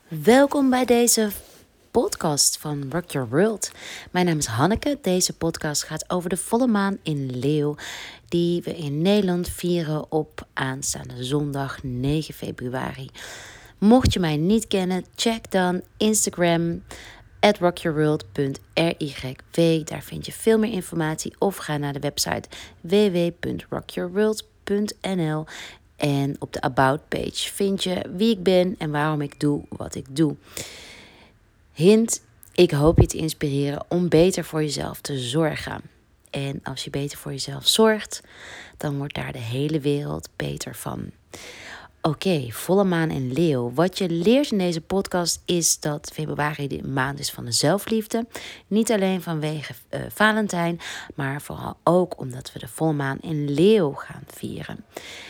Welkom bij deze podcast van Rock Your World. Mijn naam is Hanneke. Deze podcast gaat over de volle maan in Leeuw, die we in Nederland vieren op aanstaande zondag 9 februari. Mocht je mij niet kennen, check dan Instagram @rockyourworld.ryw. Daar vind je veel meer informatie of ga naar de website www.rockyourworld.nl. En op de About page vind je wie ik ben en waarom ik doe wat ik doe. Hint, ik hoop je te inspireren om beter voor jezelf te zorgen. En als je beter voor jezelf zorgt, dan wordt daar de hele wereld beter van. Oké, volle maan in Leeuw. Wat je leert in deze podcast is dat februari de maand is van de zelfliefde. Niet alleen vanwege Valentijn, maar vooral ook omdat we de volle maan in Leeuw gaan vieren.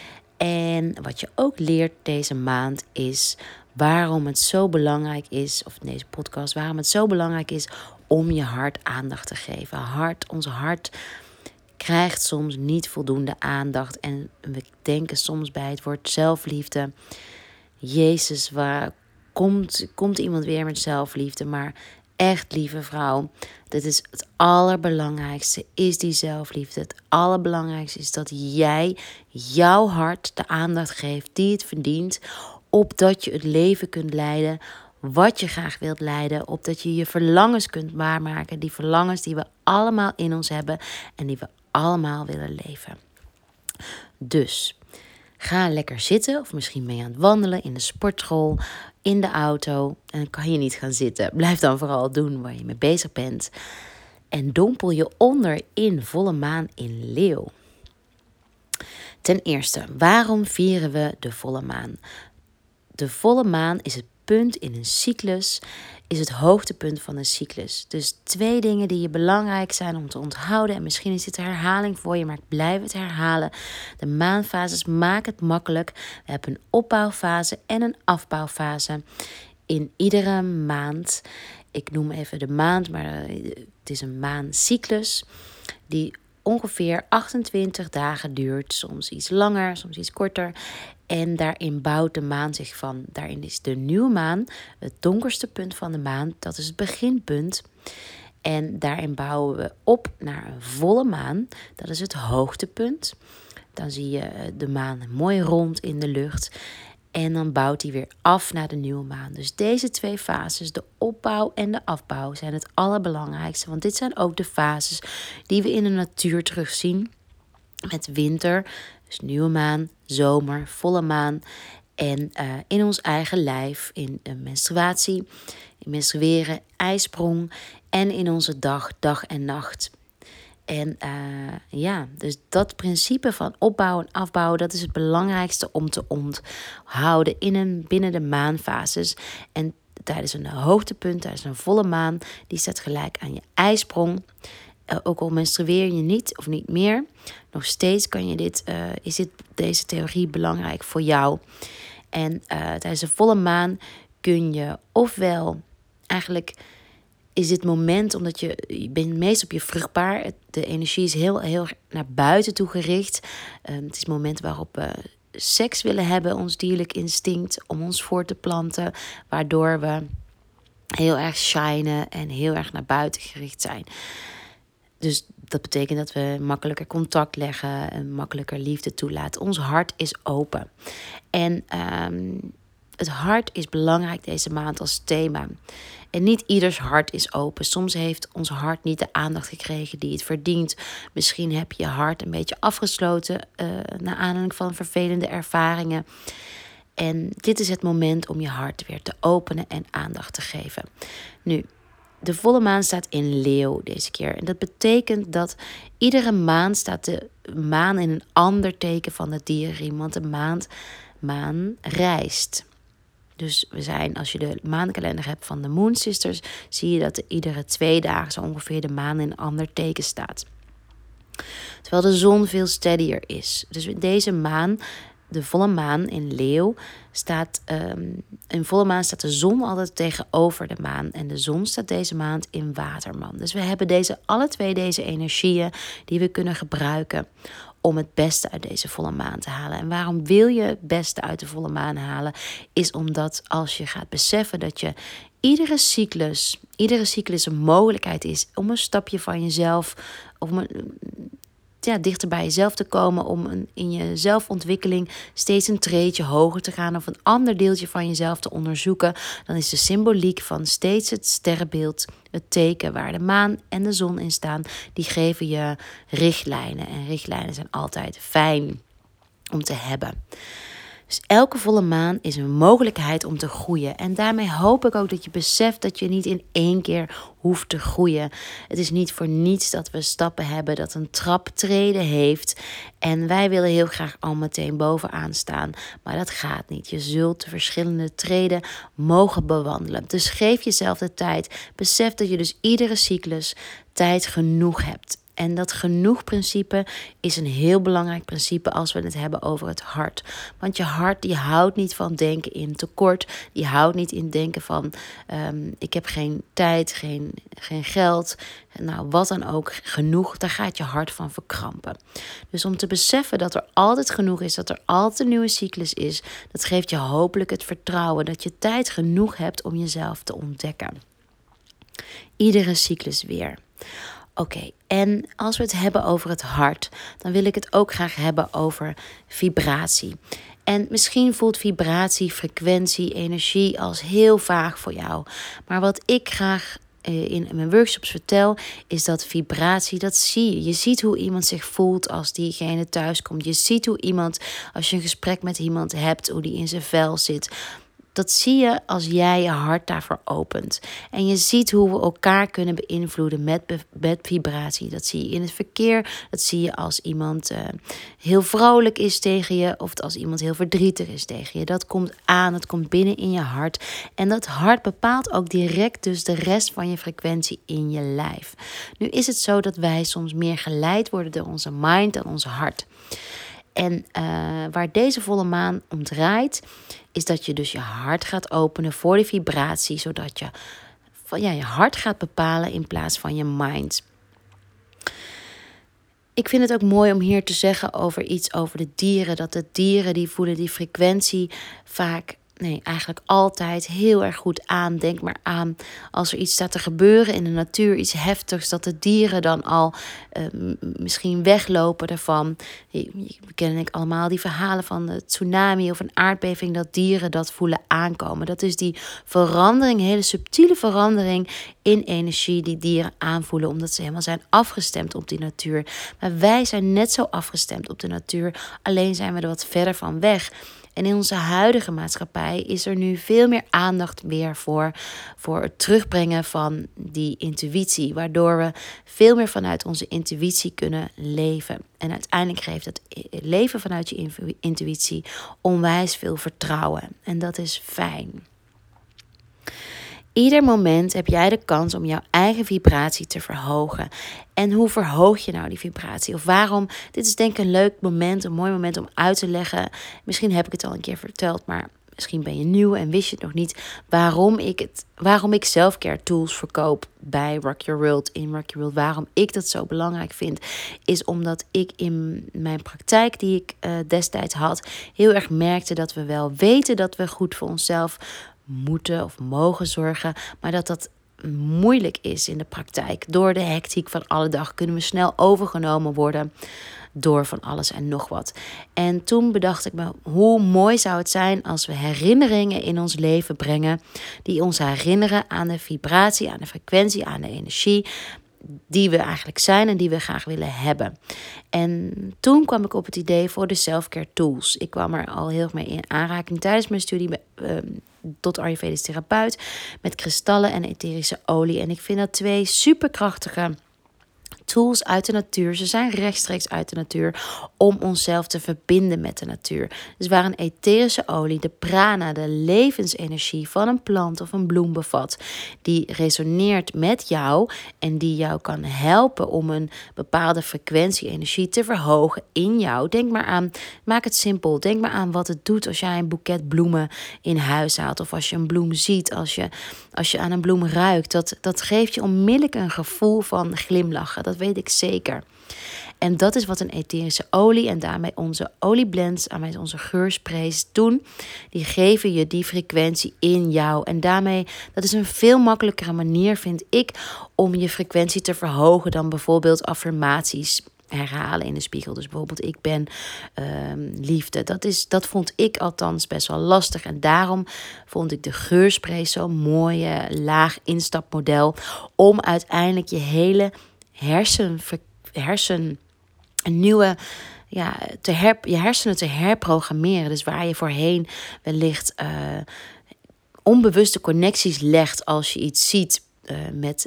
En wat je ook leert deze maand is waarom het zo belangrijk is, of in deze podcast, waarom het zo belangrijk is om je hart aandacht te geven. Ons hart krijgt soms niet voldoende aandacht. En we denken soms bij het woord zelfliefde, Jezus, waar komt iemand weer met zelfliefde? Maar echt, lieve vrouw, dit is het allerbelangrijkste, is die zelfliefde. Het allerbelangrijkste is dat jij jouw hart de aandacht geeft die het verdient, opdat je het leven kunt leiden wat je graag wilt leiden, opdat je je verlangens kunt waarmaken, die verlangens die we allemaal in ons hebben en die we allemaal willen leven. Dus ga lekker zitten, of misschien ben je aan het wandelen in de sportschool, in de auto. En dan kan je niet gaan zitten. Blijf dan vooral doen waar je mee bezig bent. En dompel je onder in volle maan in Leeuw. Ten eerste, waarom vieren we de volle maan? De volle maan is het punt in een cyclus, is het hoogtepunt van een cyclus. Dus 2 dingen die je belangrijk zijn om te onthouden. En misschien is dit een herhaling voor je, maar ik blijf het herhalen. De maanfases maken het makkelijk. We hebben een opbouwfase en een afbouwfase in iedere maand. Ik noem even de maand, maar het is een maancyclus die ongeveer 28 dagen duurt. Soms iets langer, soms iets korter. En daarin bouwt de maan zich van. Daarin is de nieuwe maan het donkerste punt van de maan. Dat is het beginpunt. En daarin bouwen we op naar een volle maan. Dat is het hoogtepunt. Dan zie je de maan mooi rond in de lucht. En dan bouwt hij weer af naar de nieuwe maan. Dus deze 2 fases, de opbouw en de afbouw, zijn het allerbelangrijkste. Want dit zijn ook de fases die we in de natuur terugzien. Met winter, dus nieuwe maan, zomer, volle maan. En in ons eigen lijf, in menstruatie, in menstrueren, ijsprong. En in onze dag en nacht. En dus dat principe van opbouwen en afbouwen, dat is het belangrijkste om te onthouden binnen de maanfases. En tijdens een hoogtepunt, tijdens een volle maan, die staat gelijk aan je ijsprong. Ook al menstrueer je niet of niet meer, nog steeds is deze theorie belangrijk voor jou. En tijdens de volle maan kun je ofwel eigenlijk is dit moment, omdat je bent meest op je vruchtbaar. De energie is heel naar buiten toe gericht. Het is het moment waarop we seks willen hebben, ons dierlijk instinct, om ons voor te planten. Waardoor we heel erg shinen en heel erg naar buiten gericht zijn. Dus dat betekent dat we makkelijker contact leggen en makkelijker liefde toelaten. Ons hart is open. En het hart is belangrijk deze maand als thema. En niet ieders hart is open. Soms heeft ons hart niet de aandacht gekregen die het verdient. Misschien heb je je hart een beetje afgesloten naar aanleiding van vervelende ervaringen. En dit is het moment om je hart weer te openen en aandacht te geven. Nu, de volle maan staat in Leeuw deze keer. En dat betekent dat iedere maand staat de maan in een ander teken van de dierenriem. Want de maan reist. Dus als je de maankalender hebt van de Moon Sisters, zie je dat iedere 2 dagen zo ongeveer de maan in een ander teken staat. Terwijl de zon veel steadier is. Dus deze maan, de volle maan in Leeuw, in volle maan staat de zon altijd tegenover de maan. En de zon staat deze maand in Waterman. Dus we hebben alle 2 deze energieën die we kunnen gebruiken om het beste uit deze volle maan te halen. En waarom wil je het beste uit de volle maan halen? Is omdat als je gaat beseffen dat je iedere cyclus een mogelijkheid is om een stapje van jezelf, om dichter bij jezelf te komen, om in je zelfontwikkeling steeds een treedje hoger te gaan of een ander deeltje van jezelf te onderzoeken, dan is de symboliek van steeds het sterrenbeeld, het teken waar de maan en de zon in staan, die geven je richtlijnen. En richtlijnen zijn altijd fijn om te hebben. Dus elke volle maan is een mogelijkheid om te groeien. En daarmee hoop ik ook dat je beseft dat je niet in één keer hoeft te groeien. Het is niet voor niets dat we stappen hebben, dat een trap treden heeft. En wij willen heel graag al meteen bovenaan staan. Maar dat gaat niet. Je zult de verschillende treden mogen bewandelen. Dus geef jezelf de tijd. Besef dat je dus iedere cyclus tijd genoeg hebt. En dat genoeg-principe is een heel belangrijk principe als we het hebben over het hart. Want je hart die houdt niet van denken in tekort. Die houdt niet in denken van ik heb geen tijd, geen geld. Nou, wat dan ook, genoeg. Daar gaat je hart van verkrampen. Dus om te beseffen dat er altijd genoeg is, dat er altijd een nieuwe cyclus is, dat geeft je hopelijk het vertrouwen dat je tijd genoeg hebt om jezelf te ontdekken. Iedere cyclus weer. Oké, en als we het hebben over het hart, dan wil ik het ook graag hebben over vibratie. En misschien voelt vibratie, frequentie, energie als heel vaag voor jou. Maar wat ik graag in mijn workshops vertel, is dat vibratie, dat zie je. Je ziet hoe iemand zich voelt als diegene thuis komt. Je ziet hoe iemand, als je een gesprek met iemand hebt, hoe die in zijn vel zit. Dat zie je als jij je hart daarvoor opent. En je ziet hoe we elkaar kunnen beïnvloeden met vibratie. Dat zie je in het verkeer. Dat zie je als iemand heel vrolijk is tegen je. Of als iemand heel verdrietig is tegen je. Dat komt aan, dat komt binnen in je hart. En dat hart bepaalt ook direct dus de rest van je frequentie in je lijf. Nu is het zo dat wij soms meer geleid worden door onze mind dan ons hart. En waar deze volle maan om draait, is dat je dus je hart gaat openen voor de vibratie, zodat je je hart gaat bepalen in plaats van je mind. Ik vind het ook mooi om hier te zeggen over iets over de dieren. Dat de dieren die voelen die frequentie vaak, eigenlijk altijd heel erg goed aan. Denk maar aan als er iets staat te gebeuren in de natuur, iets heftigs, dat de dieren dan al misschien weglopen ervan. We kennen allemaal die verhalen van de tsunami of een aardbeving, dat dieren dat voelen aankomen. Dat is die verandering, hele subtiele verandering in energie die dieren aanvoelen, omdat ze helemaal zijn afgestemd op die natuur. Maar wij zijn net zo afgestemd op de natuur, alleen zijn we er wat verder van weg. En in onze huidige maatschappij is er nu veel meer aandacht weer voor het terugbrengen van die intuïtie. Waardoor we veel meer vanuit onze intuïtie kunnen leven. En uiteindelijk geeft het leven vanuit je intuïtie onwijs veel vertrouwen. En dat is fijn. Ieder moment heb jij de kans om jouw eigen vibratie te verhogen. En hoe verhoog je nou die vibratie? Of waarom? Dit is denk ik een leuk moment, een mooi moment om uit te leggen. Misschien heb ik het al een keer verteld, maar misschien ben je nieuw en wist je het nog niet. Waarom ik selfcare tools verkoop bij Rock Your World, in Rock Your World. Waarom ik dat zo belangrijk vind, is omdat ik in mijn praktijk die ik destijds had, heel erg merkte dat we wel weten dat we goed voor onszelf moeten of mogen zorgen, maar dat moeilijk is in de praktijk. Door de hectiek van alle dag kunnen we snel overgenomen worden door van alles en nog wat. En toen bedacht ik me, hoe mooi zou het zijn als we herinneringen in ons leven brengen die ons herinneren aan de vibratie, aan de frequentie, aan de energie die we eigenlijk zijn en die we graag willen hebben. En toen kwam ik op het idee voor de selfcare tools. Ik kwam er al heel erg mee in aanraking tijdens mijn studie tot Ayurvedisch therapeut met kristallen en etherische olie. En ik vind dat 2 superkrachtige tools uit de natuur. Ze zijn rechtstreeks uit de natuur om onszelf te verbinden met de natuur. Dus waar een etherische olie de prana, de levensenergie van een plant of een bloem bevat, die resoneert met jou en die jou kan helpen om een bepaalde frequentie-energie te verhogen in jou. Denk maar aan, maak het simpel, denk maar aan wat het doet als jij een boeket bloemen in huis haalt of als je een bloem ziet, als je aan een bloem ruikt. Dat geeft je onmiddellijk een gevoel van glimlachen. Dat weet ik zeker. En dat is wat een etherische olie en daarmee onze olieblends, daarmee onze geursprays doen. Die geven je die frequentie in jou. En daarmee, dat is een veel makkelijkere manier, vind ik, om je frequentie te verhogen dan bijvoorbeeld affirmaties herhalen in de spiegel. Dus bijvoorbeeld ik ben liefde. Dat vond ik althans best wel lastig. En daarom vond ik de geurspray zo'n mooie laag instapmodel om uiteindelijk je hele een nieuwe, je hersenen te herprogrammeren. Dus waar je voorheen wellicht onbewuste connecties legt als je iets ziet met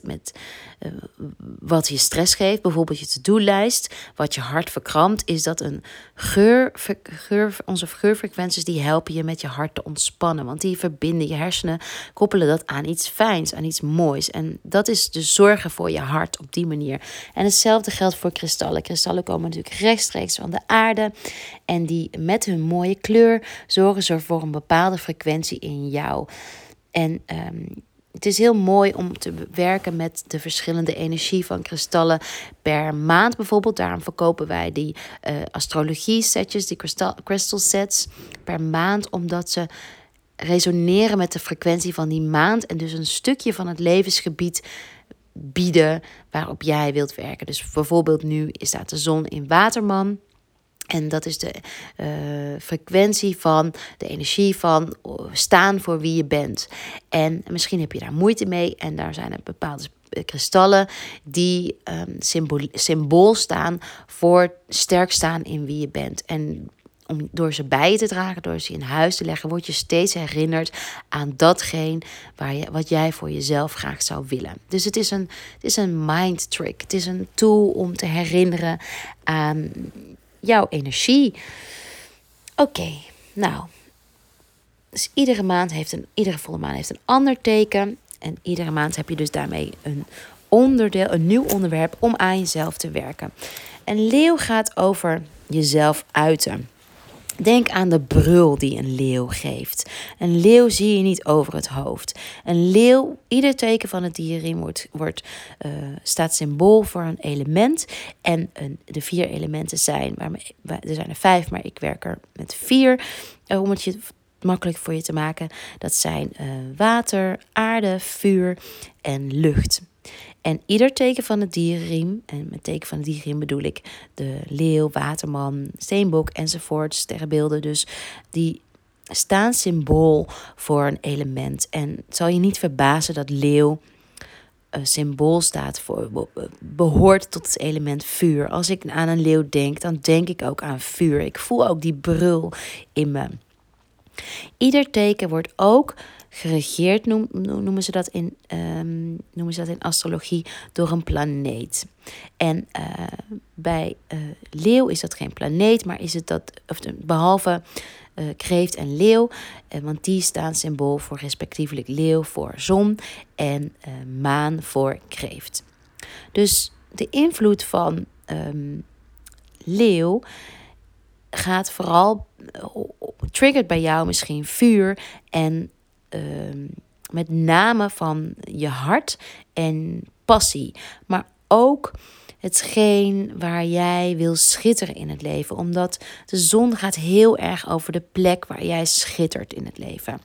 wat je stress geeft, bijvoorbeeld je to-do-lijst, wat je hart verkrampt, is dat een onze geurfrequenties die helpen je met je hart te ontspannen, want die verbinden je hersenen, koppelen dat aan iets fijns, aan iets moois. En dat is dus zorgen voor je hart op die manier. En hetzelfde geldt voor kristallen. Kristallen komen natuurlijk rechtstreeks van de aarde en die met hun mooie kleur zorgen ze voor een bepaalde frequentie in jou. En het is heel mooi om te werken met de verschillende energie van kristallen per maand bijvoorbeeld. Daarom verkopen wij die astrologie setjes, die crystal sets per maand. Omdat ze resoneren met de frequentie van die maand. En dus een stukje van het levensgebied bieden waarop jij wilt werken. Dus bijvoorbeeld nu staat de zon in Waterman. En dat is de frequentie van, de energie van staan voor wie je bent. En misschien heb je daar moeite mee. En daar zijn er bepaalde kristallen die symbool staan voor sterk staan in wie je bent. En door ze bij je te dragen, door ze in huis te leggen, word je steeds herinnerd aan datgene wat jij voor jezelf graag zou willen. Dus het is een mind trick. Het is een tool om te herinneren aan jouw energie. Oké, nou. Dus iedere volle maan heeft een ander teken. En iedere maand heb je dus daarmee een nieuw onderwerp om aan jezelf te werken. En leeuw gaat over jezelf uiten. Denk aan de brul die een leeuw geeft. Een leeuw zie je niet over het hoofd. Een leeuw, ieder teken van het dierenriem staat symbool voor een element. En de 4 elementen zijn, er zijn er 5, maar ik werk er met 4. Om het makkelijk voor je te maken. Dat zijn water, aarde, vuur en lucht. En ieder teken van het dierenriem, en met teken van het dierenriem bedoel ik de leeuw, waterman, steenbok enzovoort, sterrenbeelden. Dus die staan symbool voor een element. En het zal je niet verbazen dat leeuw symbool staat voor, behoort tot het element vuur. Als ik aan een leeuw denk, dan denk ik ook aan vuur. Ik voel ook die brul in me. Ieder teken wordt ook geregeerd, noemen ze dat in astrologie, door een planeet. En bij leeuw is dat geen planeet, maar is het behalve kreeft en leeuw, want die staan symbool voor respectievelijk leeuw voor zon en maan voor kreeft. Dus de invloed van leeuw gaat vooral, triggert bij jou misschien vuur en met name van je hart en passie. Maar ook hetgeen waar jij wil schitteren in het leven. Omdat de zon gaat heel erg over de plek waar jij schittert in het leven.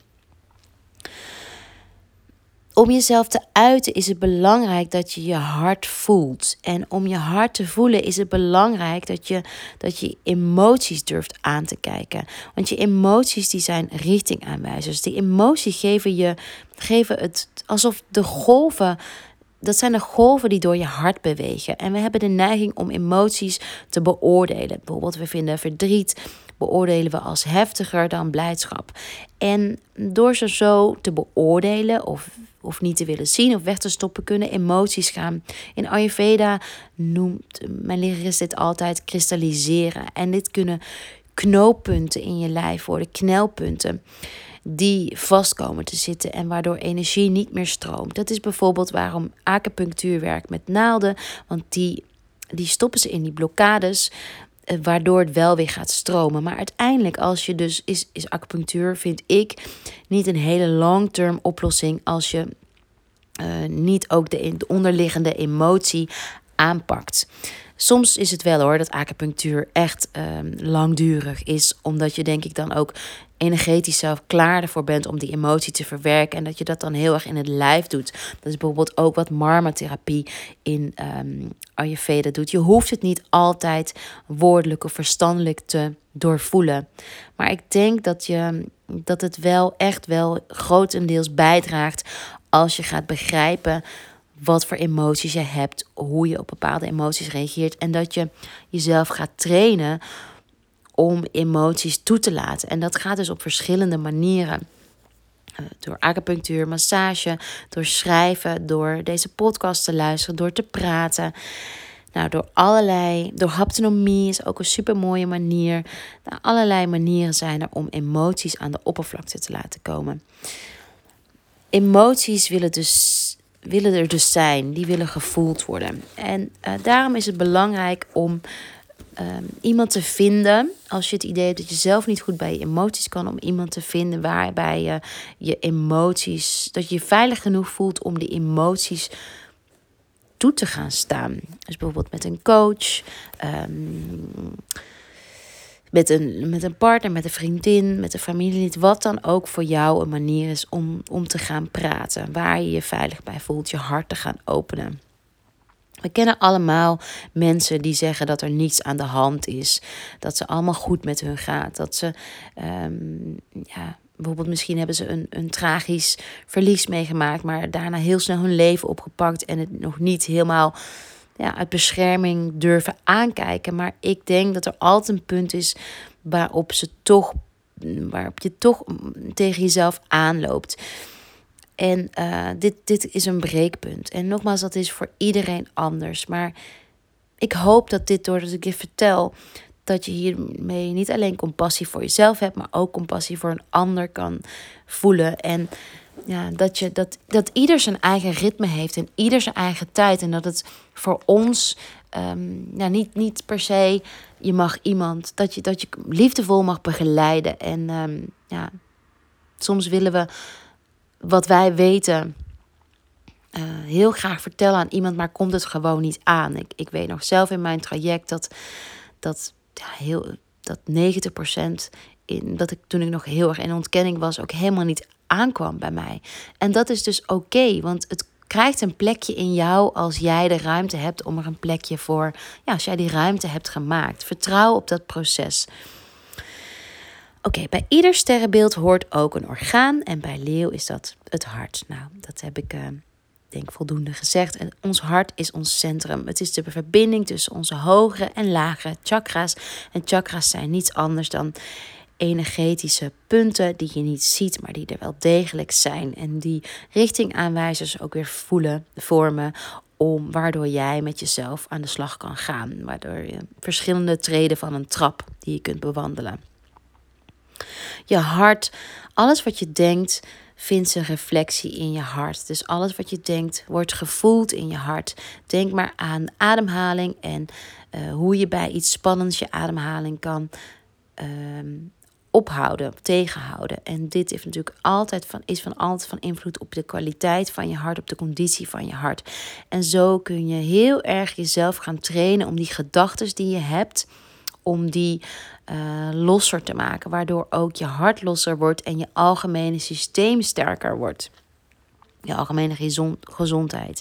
Om jezelf te uiten is het belangrijk dat je je hart voelt. En om je hart te voelen is het belangrijk dat je emoties durft aan te kijken. Want je emoties die zijn richtingaanwijzers. Die emoties geven het alsof de golven, dat zijn de golven die door je hart bewegen. En we hebben de neiging om emoties te beoordelen. Bijvoorbeeld we vinden verdriet beoordelen we als heftiger dan blijdschap. En door ze zo te beoordelen of niet te willen zien of weg te stoppen, kunnen emoties gaan. In Ayurveda noemt mijn lerares dit altijd kristalliseren. En dit kunnen knooppunten in je lijf worden, knelpunten die vast komen te zitten en waardoor energie niet meer stroomt. Dat is bijvoorbeeld waarom acupunctuur werkt met naalden, want die stoppen ze in die blokkades, waardoor het wel weer gaat stromen. Maar uiteindelijk, als je dus is acupunctuur, vind ik, niet een hele long-term oplossing als je niet ook de onderliggende emotie aanpakt. Soms is het wel hoor, dat acupunctuur echt langdurig is. Omdat je denk ik dan ook energetisch zelf klaar ervoor bent om die emotie te verwerken. En dat je dat dan heel erg in het lijf doet. Dat is bijvoorbeeld ook wat marmatherapie in Ayurveda doet. Je hoeft het niet altijd woordelijk of verstandelijk te doorvoelen. Maar ik denk dat het wel echt wel grotendeels bijdraagt als je gaat begrijpen wat voor emoties je hebt, hoe je op bepaalde emoties reageert en dat je jezelf gaat trainen om emoties toe te laten. En dat gaat dus op verschillende manieren. Door acupunctuur, massage, door schrijven, door deze podcast te luisteren, door te praten. Nou, door haptonomie is ook een super mooie manier. Nou, allerlei manieren zijn er om emoties aan de oppervlakte te laten komen. Emoties willen er dus zijn, die willen gevoeld worden. En daarom is het belangrijk om iemand te vinden, als je het idee hebt dat je zelf niet goed bij je emoties kan, om iemand te vinden waarbij je je emoties, dat je je veilig genoeg voelt om die emoties toe te gaan staan. Dus bijvoorbeeld met een coach, met een partner, met een vriendin, met een familielid, wat dan ook voor jou een manier is om te gaan praten. Waar je je veilig bij voelt, je hart te gaan openen. We kennen allemaal mensen die zeggen dat er niets aan de hand is. Dat ze allemaal goed met hun gaat. Dat ze, bijvoorbeeld misschien hebben ze een tragisch verlies meegemaakt, maar daarna heel snel hun leven opgepakt en het nog niet helemaal uit bescherming durven aankijken. Maar ik denk dat er altijd een punt is waarop je toch tegen jezelf aanloopt. En dit is een breekpunt. En nogmaals, dat is voor iedereen anders. Maar ik hoop dat doordat ik dit vertel, dat je hiermee niet alleen compassie voor jezelf hebt, maar ook compassie voor een ander kan voelen. En dat ieder zijn eigen ritme heeft en ieder zijn eigen tijd. En dat het voor ons niet per se, je mag iemand, dat je liefdevol mag begeleiden. En soms willen we wat wij weten heel graag vertellen aan iemand, maar komt het gewoon niet aan. Ik weet nog zelf in mijn traject dat 90% toen ik nog heel erg in ontkenning was, ook helemaal niet aankwam bij mij. En dat is dus oké, want het krijgt een plekje in jou als jij de ruimte hebt om er een plekje voor, als jij die ruimte hebt gemaakt. Vertrouw op dat proces. Oké, bij ieder sterrenbeeld hoort ook een orgaan en bij leeuw is dat het hart. Nou, dat heb ik denk voldoende gezegd. En ons hart is ons centrum. Het is de verbinding tussen onze hogere en lagere chakra's. En chakra's zijn niets anders dan energetische punten die je niet ziet, maar die er wel degelijk zijn. En die richtingaanwijzers ook weer vormen, waardoor jij met jezelf aan de slag kan gaan. Waardoor je verschillende treden van een trap die je kunt bewandelen. Je hart, alles wat je denkt, vindt zijn reflectie in je hart. Dus alles wat je denkt, wordt gevoeld in je hart. Denk maar aan ademhaling en hoe je bij iets spannends je ademhaling kan ophouden, tegenhouden. En dit heeft natuurlijk altijd van invloed op de kwaliteit van je hart, op de conditie van je hart. En zo kun je heel erg jezelf gaan trainen om die gedachten die je hebt, om die losser te maken, waardoor ook je hart losser wordt en je algemene systeem sterker wordt. Je algemene gezondheid.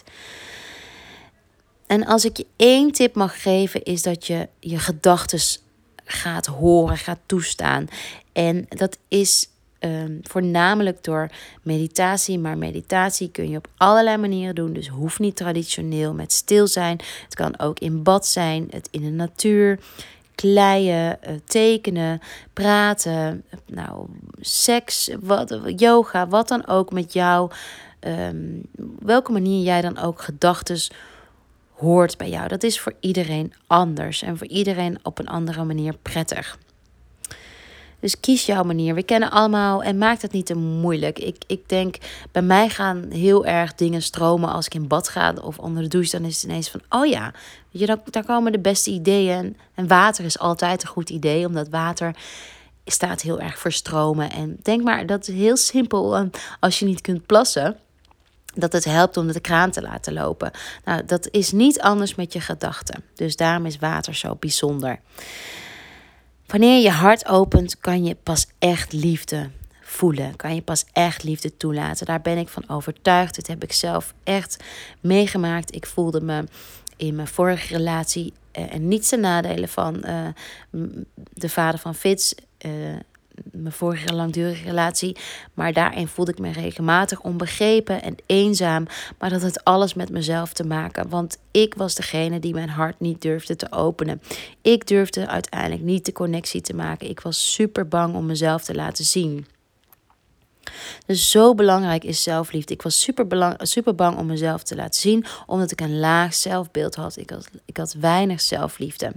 En als ik je 1 tip mag geven, is dat je je gedachten gaat horen, gaat toestaan. En dat is voornamelijk door meditatie. Maar meditatie kun je op allerlei manieren doen. Dus hoeft niet traditioneel met stil zijn. Het kan ook in bad zijn, het in de natuur, kleien, tekenen, praten, seks, yoga, wat dan ook met jou. Welke manier jij dan ook gedachten hoort bij jou. Dat is voor iedereen anders en voor iedereen op een andere manier prettig. Dus kies jouw manier. We kennen allemaal en maak het niet te moeilijk. Ik denk, bij mij gaan heel erg dingen stromen als ik in bad ga of onder de douche. Dan is het ineens van, daar komen de beste ideeën. En water is altijd een goed idee, omdat water staat heel erg voor stromen. En denk maar, dat is heel simpel als je niet kunt plassen. dat het helpt om de kraan te laten lopen. Nou, dat is niet anders met je gedachten. Dus daarom is water zo bijzonder. Wanneer je je hart opent, kan je pas echt liefde voelen. Kan je pas echt liefde toelaten. Daar ben ik van overtuigd. Dit heb ik zelf echt meegemaakt. Ik voelde me in mijn vorige relatie, en niets ten nadele van de vader van Fitz, mijn vorige langdurige relatie. Maar daarin voelde ik me regelmatig onbegrepen en eenzaam. Maar dat had alles met mezelf te maken. Want ik was degene die mijn hart niet durfde te openen. Ik durfde uiteindelijk niet de connectie te maken. Ik was super bang om mezelf te laten zien. Dus zo belangrijk is zelfliefde. Ik was super bang om mezelf te laten zien. Omdat ik een laag zelfbeeld had. Ik had weinig zelfliefde.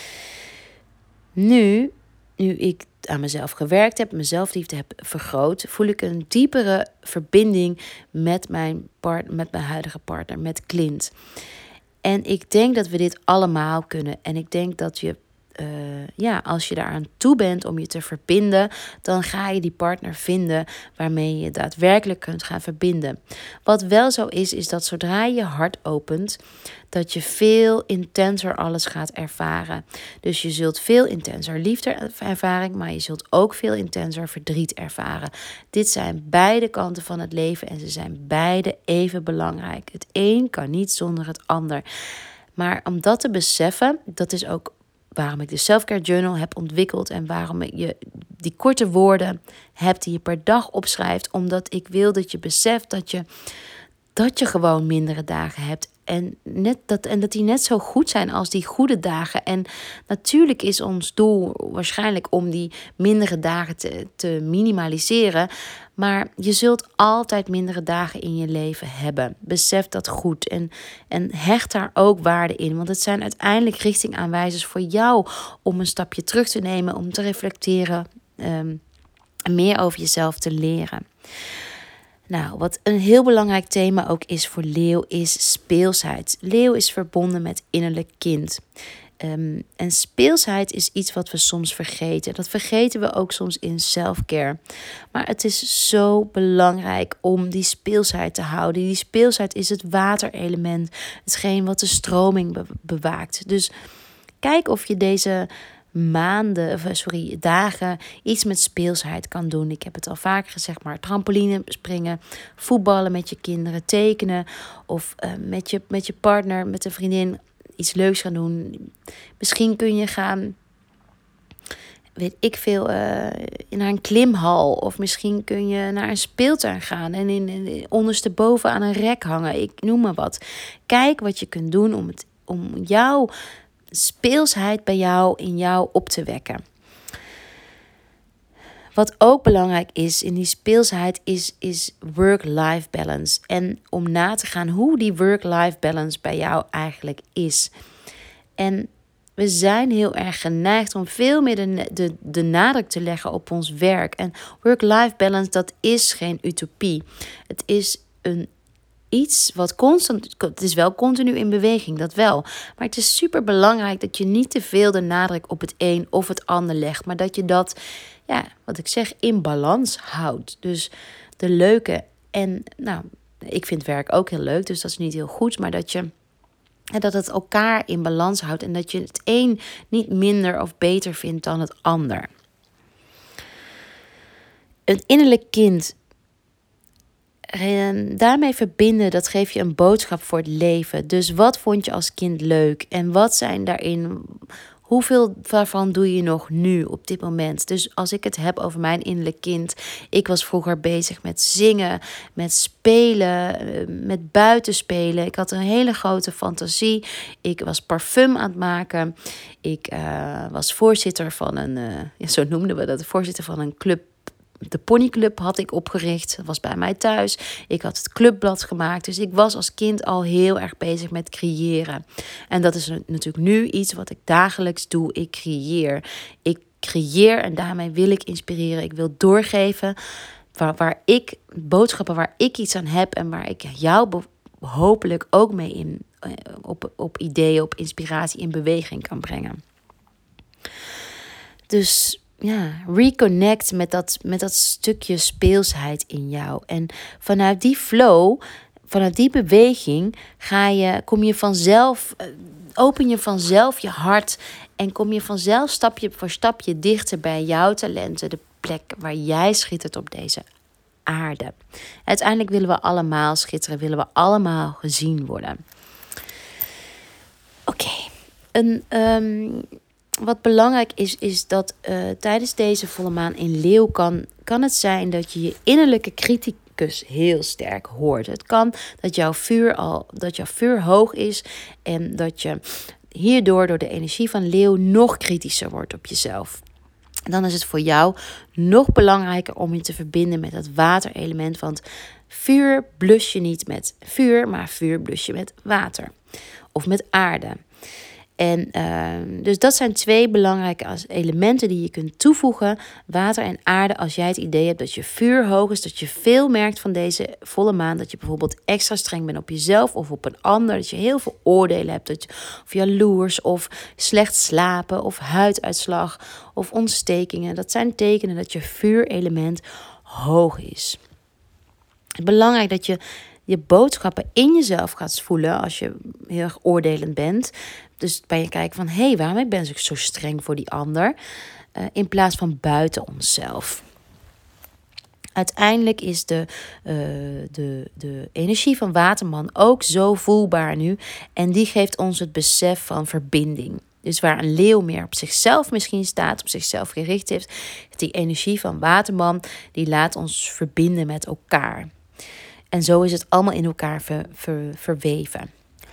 Nu ik aan mezelf gewerkt heb, mijn zelfliefde heb vergroot, voel ik een diepere verbinding met mijn huidige partner, met Clint. En ik denk dat we dit allemaal kunnen. En ik denk dat je, als je daaraan toe bent om je te verbinden, dan ga je die partner vinden waarmee je daadwerkelijk kunt gaan verbinden. Wat wel zo is dat zodra je je hart opent, dat je veel intenser alles gaat ervaren. Dus je zult veel intenser liefde ervaren, maar je zult ook veel intenser verdriet ervaren. Dit zijn beide kanten van het leven en ze zijn beide even belangrijk. Het een kan niet zonder het ander. Maar om dat te beseffen, dat is ook waarom ik de Self-Care Journal heb ontwikkeld en waarom je die korte woorden hebt die je per dag opschrijft. Omdat ik wil dat je beseft dat je gewoon mindere dagen hebt. En dat die net zo goed zijn als die goede dagen. En natuurlijk is ons doel waarschijnlijk om die mindere dagen te minimaliseren. Maar je zult altijd mindere dagen in je leven hebben. Besef dat goed en hecht daar ook waarde in. Want het zijn uiteindelijk richtingaanwijzers voor jou om een stapje terug te nemen, om te reflecteren, meer over jezelf te leren. Nou, wat een heel belangrijk thema ook is voor Leeuw, is speelsheid. Leeuw is verbonden met innerlijk kind. En speelsheid is iets wat we soms vergeten. Dat vergeten we ook soms in self-care. Maar het is zo belangrijk om die speelsheid te houden. Die speelsheid is het waterelement. Hetgeen wat de stroming bewaakt. Dus kijk of je deze dagen iets met speelsheid kan doen. Ik heb het al vaker gezegd, maar trampoline springen, voetballen met je kinderen, tekenen of met je partner, met een vriendin iets leuks gaan doen. Misschien kun je gaan, weet ik veel, naar een klimhal. Of misschien kun je naar een speeltuin gaan en in ondersteboven aan een rek hangen. Ik noem maar wat. Kijk wat je kunt doen om jouw speelsheid in jou op te wekken. Wat ook belangrijk is in die speelsheid is work-life balance. En om na te gaan hoe die work-life balance bij jou eigenlijk is. En we zijn heel erg geneigd om veel meer de nadruk te leggen op ons werk. En work-life balance, dat is geen utopie. Het is iets wat het is wel continu in beweging, dat wel. Maar het is super belangrijk dat je niet te veel de nadruk op het een of het ander legt. Maar dat je dat, wat ik zeg, in balans houdt. Dus de leuke ik vind werk ook heel leuk, dus dat is niet heel goed. Maar dat het elkaar in balans houdt en dat je het een niet minder of beter vindt dan het ander. Een innerlijk kind, daarmee verbinden, dat geeft je een boodschap voor het leven. Dus wat vond je als kind leuk? En wat zijn daarin, hoeveel daarvan doe je nog nu op dit moment? Dus als ik het heb over mijn innerlijk kind. Ik was vroeger bezig met zingen, met spelen, met buitenspelen. Ik had een hele grote fantasie. Ik was parfum aan het maken. Ik was voorzitter van zo noemden we dat, voorzitter van een club. De ponyclub had ik opgericht. Dat was bij mij thuis. Ik had het clubblad gemaakt. Dus ik was als kind al heel erg bezig met creëren. En dat is natuurlijk nu iets wat ik dagelijks doe. Ik creëer en daarmee wil ik inspireren. Ik wil doorgeven boodschappen waar ik iets aan heb. En waar ik jou hopelijk ook mee op ideeën, op inspiratie, in beweging kan brengen. Dus reconnect met dat stukje speelsheid in jou. En vanuit die flow vanuit die beweging open je vanzelf je hart en kom je vanzelf stapje voor stapje dichter bij jouw talenten, de plek waar jij schittert op deze aarde. Uiteindelijk willen we allemaal schitteren, willen we allemaal gezien worden. Oké. Wat belangrijk is dat tijdens deze volle maan in Leeuw kan het zijn dat je je innerlijke criticus heel sterk hoort. Het kan dat jouw vuur hoog is en dat je hierdoor door de energie van Leeuw nog kritischer wordt op jezelf. Dan is het voor jou nog belangrijker om je te verbinden met het waterelement. Want vuur blus je niet met vuur, maar vuur blus je met water of met aarde. En dus dat zijn 2 belangrijke elementen die je kunt toevoegen. Water en aarde, als jij het idee hebt dat je vuur hoog is, dat je veel merkt van deze volle maan. Dat je bijvoorbeeld extra streng bent op jezelf of op een ander. Dat je heel veel oordelen hebt. Of jaloers of slecht slapen of huiduitslag of ontstekingen. Dat zijn tekenen dat je vuurelement hoog is. Het is belangrijk dat je boodschappen in jezelf gaat voelen als je heel erg oordelend bent. Dus bij je kijken van, waarom ben ik zo streng voor die ander? In plaats van buiten onszelf. Uiteindelijk is de energie van Waterman ook zo voelbaar nu. En die geeft ons het besef van verbinding. Dus waar een leeuw meer op zichzelf misschien staat, op zichzelf gericht heeft, die energie van Waterman, die laat ons verbinden met elkaar. En zo is het allemaal in elkaar verweven.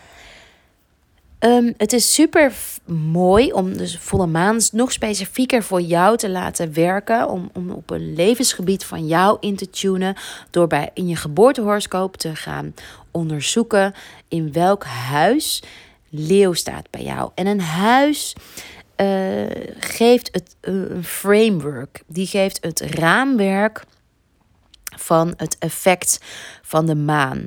Het is super mooi om de volle maan nog specifieker voor jou te laten werken. Om op een levensgebied van jou in te tunen. Door in je geboortehoroscoop te gaan onderzoeken in welk huis Leeuw staat bij jou. En een huis geeft een framework. Die geeft het raamwerk van het effect van de maan.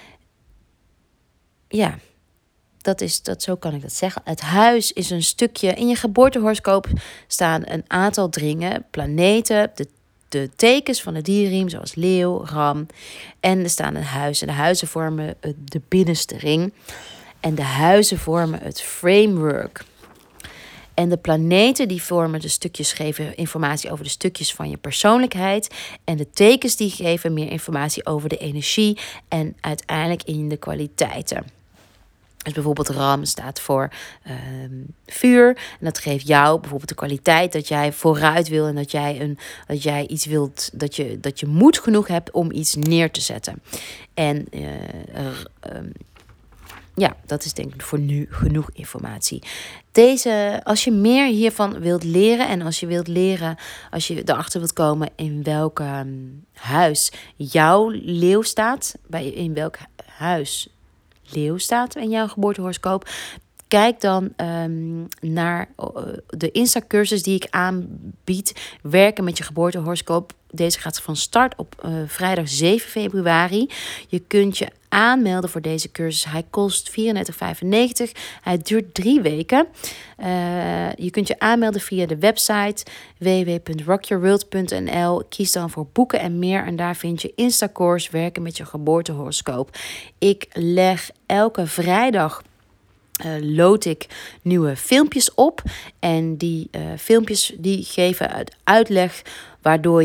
Ja, zo kan ik dat zeggen. Het huis is een stukje. In je geboortehoroscoop staan een aantal dingen, planeten, de tekens van de dierriem, zoals leeuw, ram. En er staan een huis. En de huizen vormen de binnenste ring. En de huizen vormen het framework. En de planeten die vormen de stukjes, geven informatie over de stukjes van je persoonlijkheid. En de tekens die geven meer informatie over de energie en uiteindelijk in de kwaliteiten. Dus bijvoorbeeld ram staat voor vuur. En dat geeft jou bijvoorbeeld de kwaliteit dat jij vooruit wil. En dat jij iets wilt, dat je moed genoeg hebt om iets neer te zetten. En dat is denk ik voor nu genoeg informatie. Als je meer hiervan wilt leren en als je erachter wilt komen in welk huis jouw leeuw staat, in welk huis leeuw staat in jouw geboortehoroscoop, kijk dan naar de Insta-cursus die ik aanbied. Werken met je geboortehoroscoop. Deze gaat van start op vrijdag 7 februari. Je kunt je aanmelden voor deze cursus. Hij kost €34,95. Hij duurt 3 weken. Je kunt je aanmelden via de website www.rockyourworld.nl. Kies dan voor boeken en meer. En daar vind je Insta-course werken met je geboortehoroscoop. Ik leg elke vrijdag lood ik nieuwe filmpjes op. En die filmpjes die geven uitleg waardoor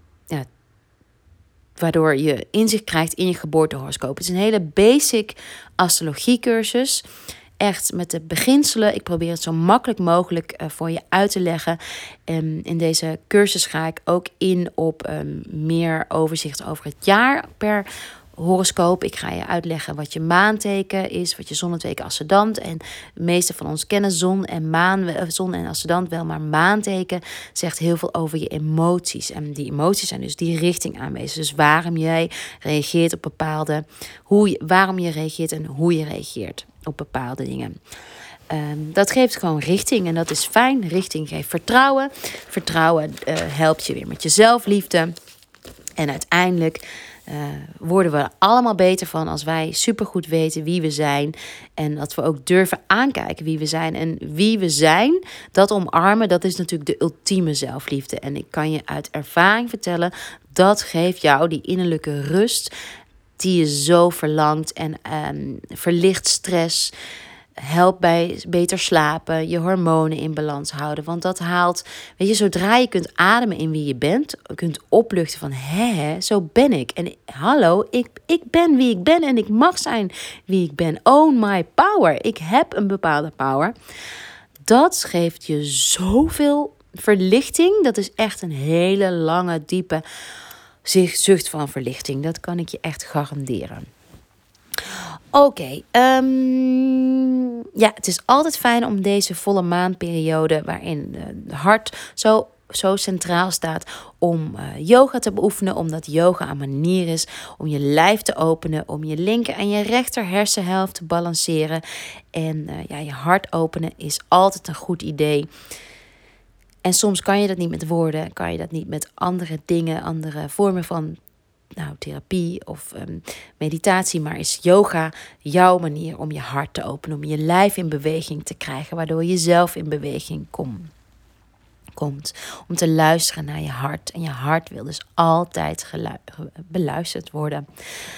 je inzicht krijgt in je geboortehoroscoop. Het is een hele basic astrologiecursus. Echt met de beginselen. Ik probeer het zo makkelijk mogelijk voor je uit te leggen. In deze cursus ga ik ook in op meer overzicht over het jaar per horoscoop. Ik ga je uitleggen wat je maanteken is, wat je zonneteken ascendant. En de meeste van ons kennen zon en ascendant wel, maar maanteken zegt heel veel over je emoties. En die emoties zijn dus die richting aanwezig. Dus waarom jij reageert op waarom je reageert en hoe je reageert op bepaalde dingen. Dat geeft gewoon richting en dat is fijn. Richting geeft vertrouwen. Vertrouwen helpt je weer met je zelfliefde. En uiteindelijk worden we er allemaal beter van als wij supergoed weten wie we zijn. En dat we ook durven aankijken wie we zijn. En wie we zijn, dat omarmen, dat is natuurlijk de ultieme zelfliefde. En ik kan je uit ervaring vertellen, dat geeft jou die innerlijke rust die je zo verlangt. En verlicht stress, helpt bij beter slapen, je hormonen in balans houden. Want dat haalt, weet je, zodra je kunt ademen in wie je bent, kunt opluchten van, zo ben ik. En hallo, ik ben wie ik ben en ik mag zijn wie ik ben. Own my power. Ik heb een bepaalde power. Dat geeft je zoveel verlichting. Dat is echt een hele lange, diepe zucht van verlichting. Dat kan ik je echt garanderen. Oké, ja, het is altijd fijn om deze volle maanperiode, waarin het hart zo centraal staat, om yoga te beoefenen. Omdat yoga een manier is om je lijf te openen, om je linker en je rechter hersenhelft te balanceren. En je hart openen is altijd een goed idee. En soms kan je dat niet met woorden, kan je dat niet met andere dingen, andere vormen van therapie of meditatie, maar is yoga jouw manier om je hart te openen, om je lijf in beweging te krijgen, waardoor je zelf in beweging komt. Om te luisteren naar je hart. En je hart wil dus altijd beluisterd worden.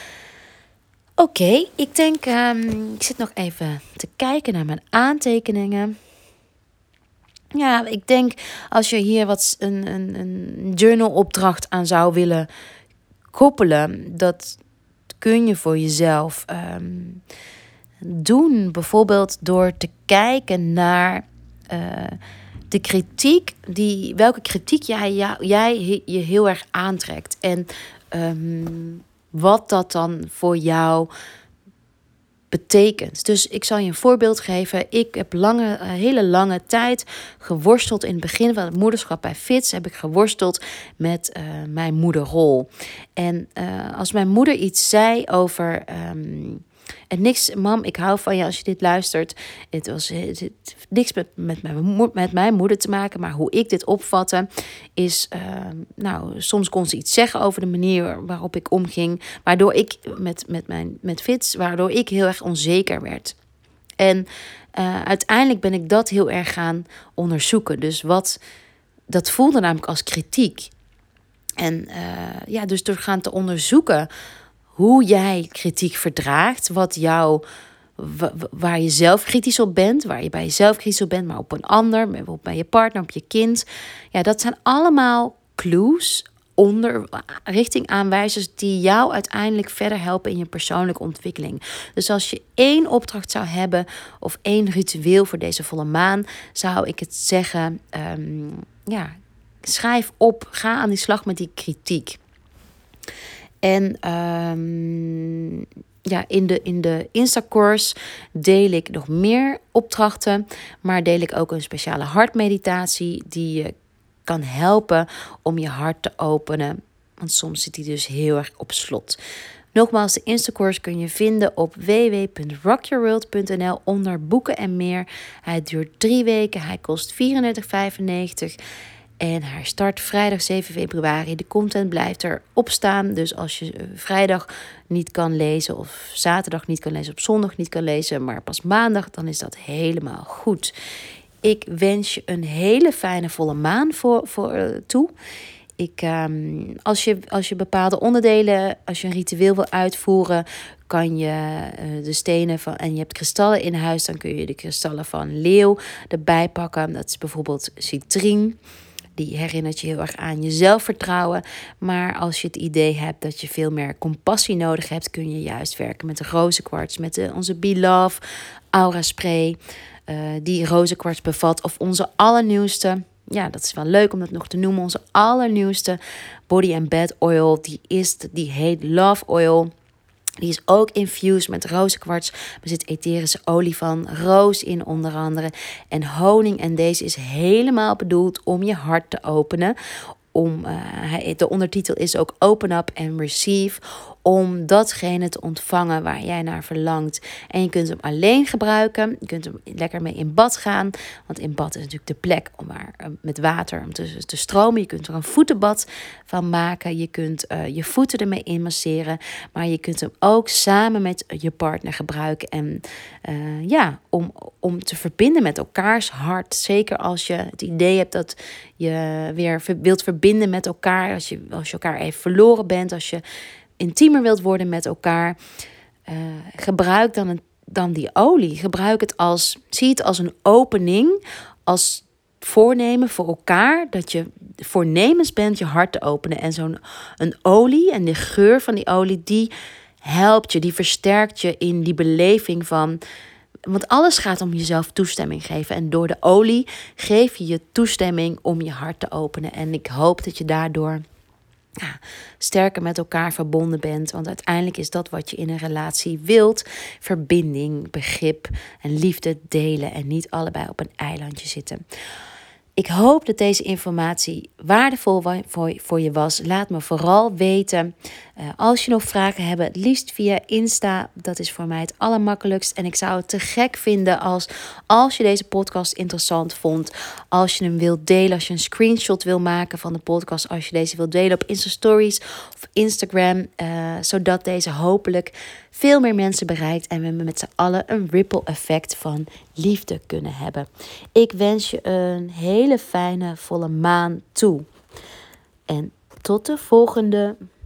Oké, ik denk, ik zit nog even te kijken naar mijn aantekeningen. Ja, ik denk als je hier een journalopdracht aan zou willen koppelen, dat kun je voor jezelf doen. Bijvoorbeeld door te kijken naar de kritiek, welke kritiek jij je heel erg aantrekt. En wat dat dan voor jou betekent. Dus ik zal je een voorbeeld geven. Ik heb hele lange tijd geworsteld. In het begin van het moederschap bij Fitz heb ik geworsteld met mijn moederrol. En als mijn moeder iets zei over en niks, mam, ik hou van je als je dit luistert. Het was niks met mijn moeder te maken, maar hoe ik dit opvatte is, soms kon ze iets zeggen over de manier waarop ik omging, waardoor ik met Fitz, waardoor ik heel erg onzeker werd. En uiteindelijk ben ik dat heel erg gaan onderzoeken. Dus dat voelde namelijk als kritiek. En dus door gaan te onderzoeken hoe jij kritiek verdraagt, waar je zelf kritisch op bent, waar je bij jezelf kritisch op bent, maar op een ander, bijvoorbeeld bij je partner, op je kind. Ja, dat zijn allemaal clues, richtingaanwijzers die jou uiteindelijk verder helpen in je persoonlijke ontwikkeling. Dus als je 1 opdracht zou hebben of 1 ritueel voor deze volle maan, zou ik het zeggen, schrijf op, ga aan die slag met die kritiek. En in de Instacourse deel ik nog meer opdrachten, maar deel ik ook een speciale hartmeditatie die je kan helpen om je hart te openen. Want soms zit die dus heel erg op slot. Nogmaals, de Instacourse kun je vinden op www.rockyourworld.nl onder boeken en meer. Hij duurt 3 weken, hij kost €34,95. En hij start vrijdag 7 februari. De content blijft erop staan. Dus als je vrijdag niet kan lezen of zaterdag niet kan lezen, op zondag niet kan lezen, maar pas maandag, dan is dat helemaal goed. Ik wens je een hele fijne volle maan toe. Als je bepaalde onderdelen, als je een ritueel wil uitvoeren, kan je de stenen en je hebt kristallen in huis, dan kun je de kristallen van leeuw erbij pakken. Dat is bijvoorbeeld citrien. Die herinnert je heel erg aan je zelfvertrouwen. Maar als je het idee hebt dat je veel meer compassie nodig hebt, kun je juist werken met de rozenkwarts, met onze Be Love aura spray. Die rozenkwarts bevat. Of onze allernieuwste, ja, dat is wel leuk om dat nog te noemen, onze allernieuwste body and bed oil. Die heet Love Oil. Die is ook infused met rozenkwarts. Er zit etherische olie van roos in onder andere. En honing. En deze is helemaal bedoeld om je hart te openen. De ondertitel is ook Open Up and Receive. Om datgene te ontvangen waar jij naar verlangt. En je kunt hem alleen gebruiken. Je kunt hem lekker mee in bad gaan. Want in bad is natuurlijk de plek om met water om te stromen. Je kunt er een voetenbad van maken. Je kunt je voeten ermee inmasseren. Maar je kunt hem ook samen met je partner gebruiken. En om te verbinden met elkaars hart. Zeker als je het idee hebt dat je weer wilt verbinden met elkaar. Als je elkaar even verloren bent. Als je intiemer wilt worden met elkaar, gebruik dan die olie. Gebruik het zie het als een opening, als voornemen voor elkaar, dat je voornemens bent je hart te openen. En een olie en de geur van die olie, die helpt je, die versterkt je in die beleving van... Want alles gaat om jezelf toestemming geven. En door de olie geef je je toestemming om je hart te openen. En ik hoop dat je daardoor sterker met elkaar verbonden bent. Want uiteindelijk is dat wat je in een relatie wilt. Verbinding, begrip en liefde delen. En niet allebei op een eilandje zitten. Ik hoop dat deze informatie waardevol voor je was. Laat me vooral weten. Als je nog vragen hebt, het liefst via Insta. Dat is voor mij het allermakkelijkst. En ik zou het te gek vinden als je deze podcast interessant vond. Als je hem wilt delen, als je een screenshot wil maken van de podcast. Als je deze wilt delen op Insta Stories of Instagram. Zodat deze hopelijk veel meer mensen bereikt. En we met z'n allen een ripple effect van liefde kunnen hebben. Ik wens je een hele fijne volle maan toe. En tot de volgende.